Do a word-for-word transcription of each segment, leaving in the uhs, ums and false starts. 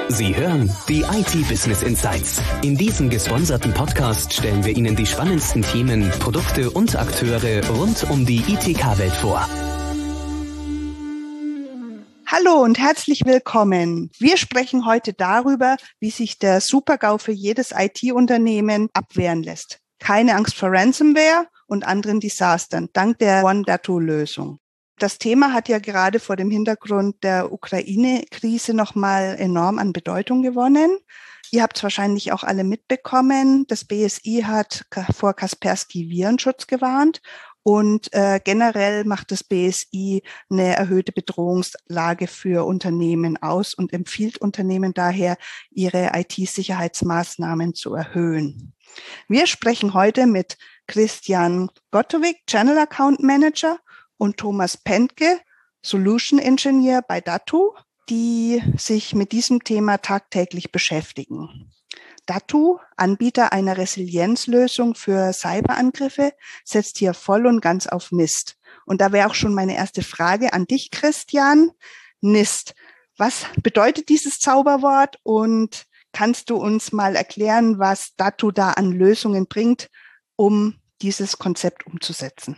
Sie hören die I T Business Insights. In diesem gesponserten Podcast stellen wir Ihnen die spannendsten Themen, Produkte und Akteure rund um die I T K-Welt vor. Hallo und herzlich willkommen. Wir sprechen heute darüber, wie sich der Super-GAU für jedes I T-Unternehmen abwehren lässt. Keine Angst vor Ransomware und anderen Desastern, dank der One-Datto-Lösung. Das Thema hat ja gerade vor dem Hintergrund der Ukraine-Krise nochmal enorm an Bedeutung gewonnen. Ihr habt es wahrscheinlich auch alle mitbekommen. Das B S I hat vor Kaspersky-Virenschutz gewarnt und äh, generell macht das B S I eine erhöhte Bedrohungslage für Unternehmen aus und empfiehlt Unternehmen daher, ihre I T-Sicherheitsmaßnahmen zu erhöhen. Wir sprechen heute mit Christian Gottowig, Channel Account Manager, und Thomas Pentke, Solution Engineer bei Datto, die sich mit diesem Thema tagtäglich beschäftigen. Datto, Anbieter einer Resilienzlösung für Cyberangriffe, setzt hier voll und ganz auf N I S T. Und da wäre auch schon meine erste Frage an dich, Christian. N I S T, was bedeutet dieses Zauberwort und kannst du uns mal erklären, was Datto da an Lösungen bringt, um dieses Konzept umzusetzen?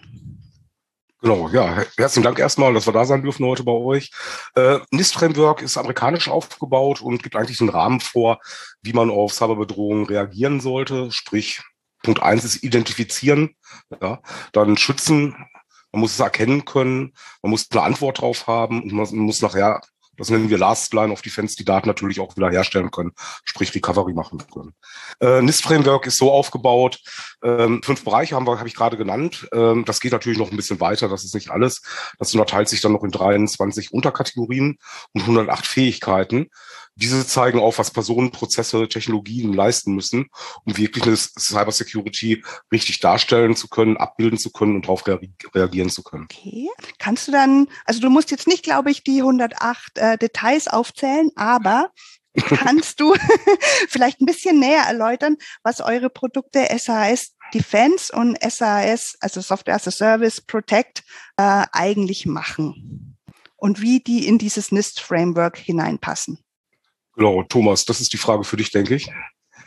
Genau, ja, herzlichen Dank erstmal, dass wir da sein dürfen heute bei euch. Äh, N I S T-Framework ist amerikanisch aufgebaut und gibt eigentlich einen Rahmen vor, wie man auf Cyberbedrohungen reagieren sollte. Sprich, Punkt eins ist identifizieren, ja, dann schützen, man muss es erkennen können, man muss eine Antwort drauf haben und man muss nachher, das nennen wir Last Line of Defense, die Daten natürlich auch wieder herstellen können, sprich Recovery machen können. Äh, N I S T-Framework ist so aufgebaut, ähm, fünf Bereiche haben wir, habe ich gerade genannt. Ähm, das geht natürlich noch ein bisschen weiter, das ist nicht alles. Das unterteilt sich dann noch in dreiundzwanzig Unterkategorien und hundertacht Fähigkeiten. Diese zeigen auf, was Personen, Prozesse, Technologien leisten müssen, um wirklich eine Cybersecurity richtig darstellen zu können, abbilden zu können und darauf rea- reagieren zu können. Okay. Kannst du dann, also du musst jetzt nicht, glaube ich, die hundertacht äh, Details aufzählen, aber kannst du vielleicht ein bisschen näher erläutern, was eure Produkte S A S Defense und S A S, also Software as a Service Protect, äh, eigentlich machen und wie die in dieses N I S T-Framework hineinpassen? Genau, Thomas, das ist die Frage für dich, denke ich.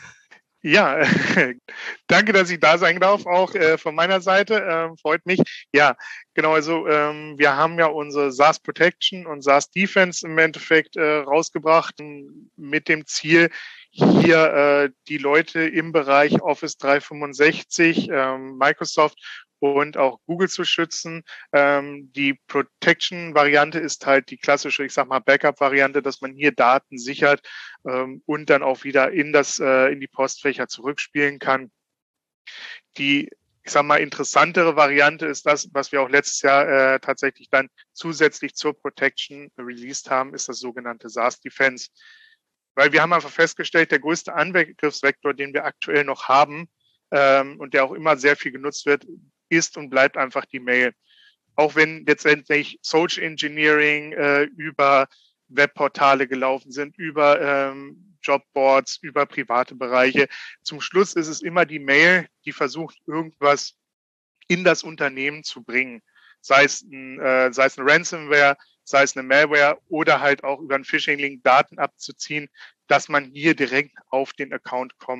Ja, danke, dass ich da sein darf, auch äh, von meiner Seite, äh, freut mich. Ja, genau, also ähm, wir haben ja unsere S A S Protection und S A S Defense im Endeffekt äh, rausgebracht mit dem Ziel, hier äh, die Leute im Bereich Office dreihundertfünfundsechzig, ähm, Microsoft und auch Google zu schützen. Ähm, die Protection-Variante ist halt die klassische, ich sag mal, Backup-Variante, dass man hier Daten sichert ähm, und dann auch wieder in das äh, in die Postfächer zurückspielen kann. Die, ich sag mal, interessantere Variante ist das, was wir auch letztes Jahr äh, tatsächlich dann zusätzlich zur Protection released haben, ist das sogenannte S A S Defense. Weil wir haben einfach festgestellt, der größte Angriffsvektor, den wir aktuell noch haben ähm, und der auch immer sehr viel genutzt wird, ist und bleibt einfach die Mail. Auch wenn letztendlich Social Engineering äh, über Webportale gelaufen sind, über ähm, Jobboards, über private Bereiche. Zum Schluss ist es immer die Mail, die versucht, irgendwas in das Unternehmen zu bringen. Sei es ein, äh, sei es ein Ransomware, sei es eine Malware oder halt auch über einen Phishing-Link Daten abzuziehen, dass man hier direkt auf den Account kommt.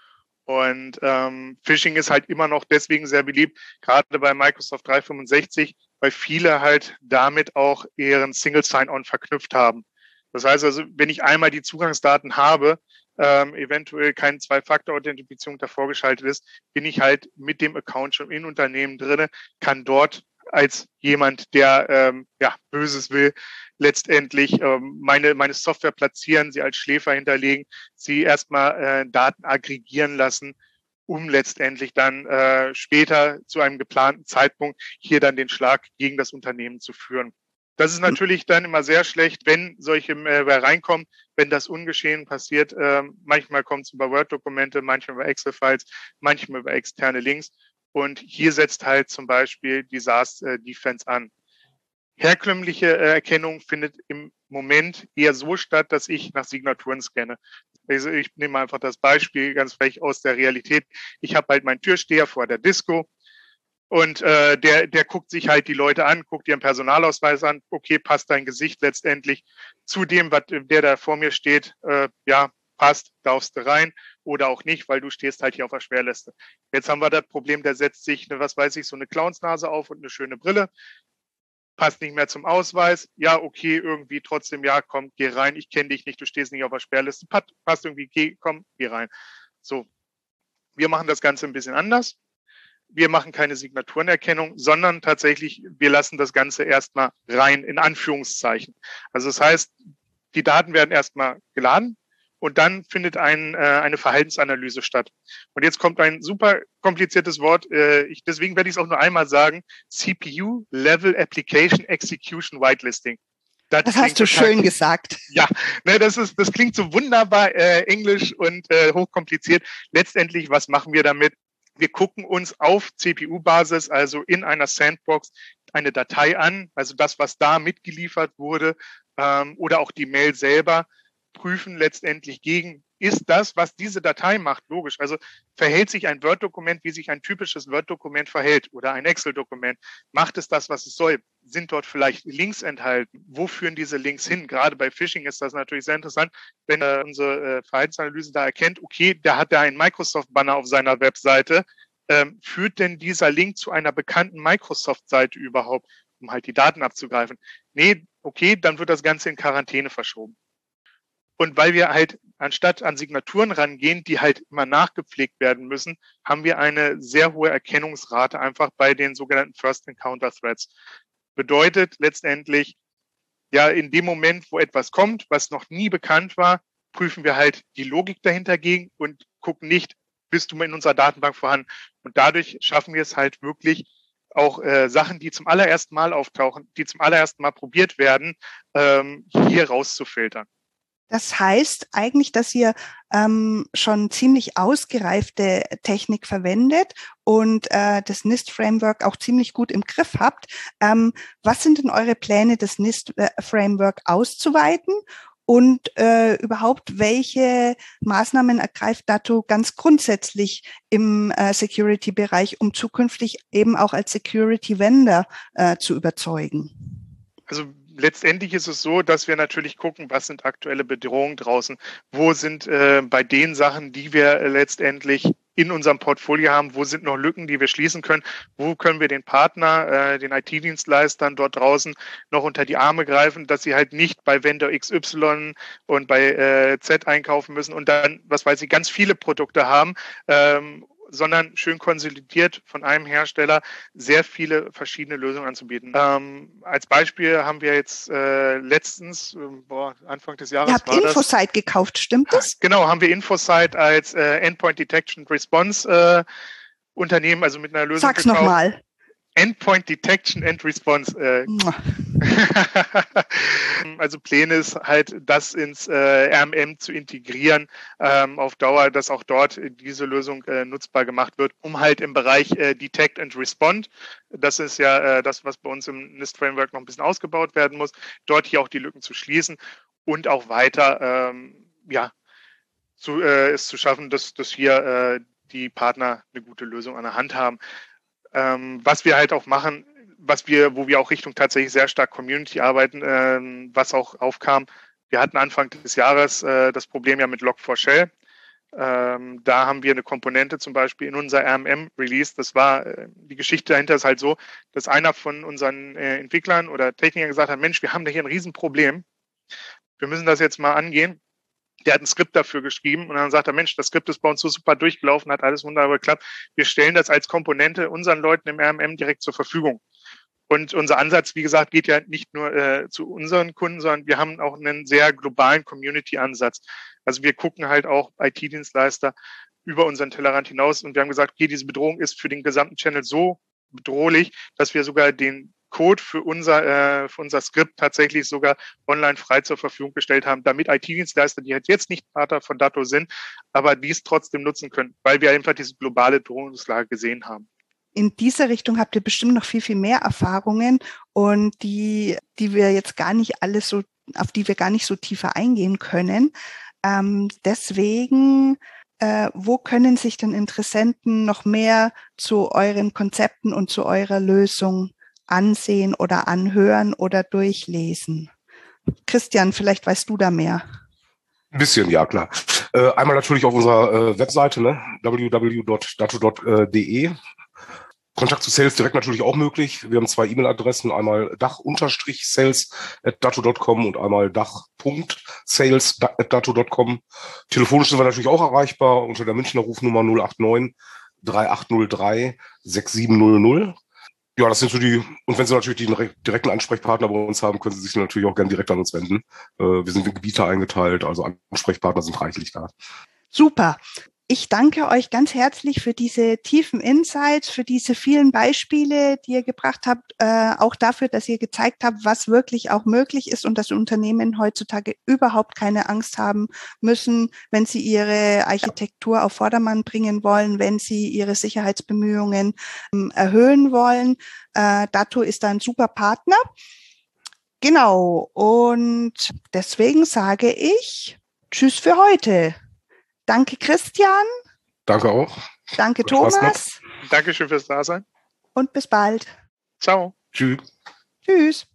Und ähm, Phishing ist halt immer noch deswegen sehr beliebt, gerade bei Microsoft dreihundertfünfundsechzig, weil viele halt damit auch ihren Single Sign-On verknüpft haben. Das heißt also, wenn ich einmal die Zugangsdaten habe, ähm, eventuell keine Zwei-Faktor-Authentifizierung davor geschaltet ist, bin ich halt mit dem Account schon in Unternehmen drinne, kann dort als jemand, der ähm, ja Böses will, letztendlich ähm, meine meine Software platzieren, sie als Schläfer hinterlegen, sie erstmal äh, Daten aggregieren lassen, um letztendlich dann äh, später zu einem geplanten Zeitpunkt hier dann den Schlag gegen das Unternehmen zu führen. Das ist natürlich dann immer sehr schlecht, wenn solche Malware reinkommen, wenn das ungeschehen passiert. Ähm, manchmal kommt es über Word-Dokumente, manchmal über Excel-Files, manchmal über externe Links. Und hier setzt halt zum Beispiel die S A S äh, Defense an. Herkömmliche äh, Erkennung findet im Moment eher so statt, dass ich nach Signaturen scanne. Also ich nehme einfach das Beispiel ganz frech aus der Realität. Ich habe halt meinen Türsteher vor der Disco Und äh, der, der guckt sich halt die Leute an, guckt ihren Personalausweis an, okay, passt dein Gesicht letztendlich zu dem, was der da vor mir steht, äh, ja, passt, darfst du rein oder auch nicht, weil du stehst halt hier auf der Sperrliste. Jetzt haben wir das Problem, da setzt sich, eine, was weiß ich, so eine Clownsnase auf und eine schöne Brille, passt nicht mehr zum Ausweis, ja, okay, irgendwie trotzdem, ja, komm, geh rein, ich kenne dich nicht, du stehst nicht auf der Sperrliste, passt irgendwie, geh, komm, geh rein. So, wir machen das Ganze ein bisschen anders. Wir machen keine Signaturenerkennung, sondern tatsächlich, wir lassen das Ganze erstmal rein in Anführungszeichen. Also das heißt, die Daten werden erstmal geladen und dann findet ein, äh, eine Verhaltensanalyse statt. Und jetzt kommt ein super kompliziertes Wort, äh, ich, deswegen werde ich es auch nur einmal sagen, C P U Level Application Execution Whitelisting. Das, das hast du total schön gesagt. Ja, ne, das ist, das klingt so wunderbar äh, englisch und äh, hochkompliziert. Letztendlich, was machen wir damit? Wir gucken uns auf C P U-Basis, also in einer Sandbox, eine Datei an, also das, was da mitgeliefert wurde, ähm, oder auch die Mail selber, prüfen letztendlich gegen, ist das, was diese Datei macht, logisch. Also verhält sich ein Word-Dokument, wie sich ein typisches Word-Dokument verhält oder ein Excel-Dokument. Macht es das, was es soll? Sind dort vielleicht Links enthalten? Wo führen diese Links hin? Gerade bei Phishing ist das natürlich sehr interessant, wenn äh, unsere äh, Verhaltensanalyse da erkennt, okay, der hat da einen Microsoft-Banner auf seiner Webseite. Ähm, führt denn dieser Link zu einer bekannten Microsoft-Seite überhaupt, um halt die Daten abzugreifen? Nee, okay, dann wird das Ganze in Quarantäne verschoben. Und weil wir halt anstatt an Signaturen rangehen, die halt immer nachgepflegt werden müssen, haben wir eine sehr hohe Erkennungsrate einfach bei den sogenannten First Encounter Threats. Bedeutet letztendlich, ja, in dem Moment, wo etwas kommt, was noch nie bekannt war, prüfen wir halt die Logik dahinter gegen und gucken nicht, bist du in unserer Datenbank vorhanden. Und dadurch schaffen wir es halt wirklich, auch äh, Sachen, die zum allerersten Mal auftauchen, die zum allerersten Mal probiert werden, ähm, hier rauszufiltern. Das heißt eigentlich, dass ihr ähm, schon ziemlich ausgereifte Technik verwendet und äh, das N I S T-Framework auch ziemlich gut im Griff habt. Ähm, was sind denn eure Pläne, das N I S T-Framework auszuweiten? Und äh, überhaupt, welche Maßnahmen ergreift Datto ganz grundsätzlich im äh, Security-Bereich, um zukünftig eben auch als Security-Vendor äh, zu überzeugen? Also letztendlich ist es so, dass wir natürlich gucken, was sind aktuelle Bedrohungen draußen, wo sind äh, bei den Sachen, die wir äh, letztendlich in unserem Portfolio haben, wo sind noch Lücken, die wir schließen können, wo können wir den Partner, äh, den I T-Dienstleistern dort draußen noch unter die Arme greifen, dass sie halt nicht bei Vendor X Y und bei äh, Z einkaufen müssen und dann, was weiß ich, ganz viele Produkte haben, ähm, sondern schön konsolidiert von einem Hersteller sehr viele verschiedene Lösungen anzubieten. Ähm, als Beispiel haben wir jetzt äh, letztens, äh, boah, Anfang des Jahres Ihr habt war Infosite das, gekauft, stimmt das? Genau, haben wir Infosite als äh, Endpoint Detection Response äh, Unternehmen, also mit einer Lösung Sag's nochmal. Endpoint Detection and Response. Äh. Also Pläne ist halt, das ins äh, R M M zu integrieren, ähm, auf Dauer, dass auch dort diese Lösung äh, nutzbar gemacht wird, um halt im Bereich äh, Detect and Respond, das ist ja äh, das, was bei uns im N I S T-Framework noch ein bisschen ausgebaut werden muss, dort hier auch die Lücken zu schließen und auch weiter ähm, ja, zu, äh, es zu schaffen, dass, dass hier äh, die Partner eine gute Lösung an der Hand haben. Ähm, was wir halt auch machen, was wir, wo wir auch Richtung tatsächlich sehr stark Community arbeiten, ähm, was auch aufkam. Wir hatten Anfang des Jahres äh, das Problem ja mit Log four Shell. Ähm, da haben wir eine Komponente zum Beispiel in unser R M M released. Das war, äh, die Geschichte dahinter ist halt so, dass einer von unseren äh, Entwicklern oder Technikern gesagt hat, Mensch, wir haben da hier ein Riesenproblem. Wir müssen das jetzt mal angehen. Der hat ein Skript dafür geschrieben und dann sagt er, Mensch, das Skript ist bei uns so super durchgelaufen, hat alles wunderbar geklappt. Wir stellen das als Komponente unseren Leuten im R M M direkt zur Verfügung. Und unser Ansatz, wie gesagt, geht ja nicht nur äh, zu unseren Kunden, sondern wir haben auch einen sehr globalen Community-Ansatz. Also wir gucken halt auch I T-Dienstleister über unseren Tellerrand hinaus und wir haben gesagt, okay, diese Bedrohung ist für den gesamten Channel so bedrohlich, dass wir sogar den Code für unser, äh, für unser Skript tatsächlich sogar online frei zur Verfügung gestellt haben, damit I T-Dienstleister, die halt jetzt nicht Partner von Datto sind, aber dies trotzdem nutzen können, weil wir einfach diese globale Bedrohungslage gesehen haben. In dieser Richtung habt ihr bestimmt noch viel, viel mehr Erfahrungen und die, die wir jetzt gar nicht alles so, auf die wir gar nicht so tiefer eingehen können. Ähm, deswegen äh, wo können sich denn Interessenten noch mehr zu euren Konzepten und zu eurer Lösung ansehen oder anhören oder durchlesen? Christian, vielleicht weißt du da mehr. Ein bisschen, ja, klar. Äh, einmal natürlich auf unserer äh, Webseite, ne? w w w punkt datto punkt d e. Kontakt zu Sales direkt natürlich auch möglich. Wir haben zwei E-Mail-Adressen, einmal dach-sales at datto punkt com und einmal dach.sales at datto punkt com. Telefonisch sind wir natürlich auch erreichbar unter der Münchner Rufnummer null acht neun drei acht null drei sechs sieben null null. Ja, das sind so die, und wenn Sie natürlich den direkten Ansprechpartner bei uns haben, können Sie sich natürlich auch gerne direkt an uns wenden. Wir sind in Gebiete eingeteilt, also Ansprechpartner sind reichlich da. Super. Ich danke euch ganz herzlich für diese tiefen Insights, für diese vielen Beispiele, die ihr gebracht habt, äh, auch dafür, dass ihr gezeigt habt, was wirklich auch möglich ist und dass Unternehmen heutzutage überhaupt keine Angst haben müssen, wenn sie ihre Architektur auf Vordermann bringen wollen, wenn sie ihre Sicherheitsbemühungen ähm, erhöhen wollen. Äh, Datto ist da ein super Partner. Genau. Und deswegen sage ich Tschüss für heute. Danke, Christian. Danke auch. Danke, Thomas. Dankeschön fürs Dasein. Und bis bald. Ciao. Tschüss. Tschüss.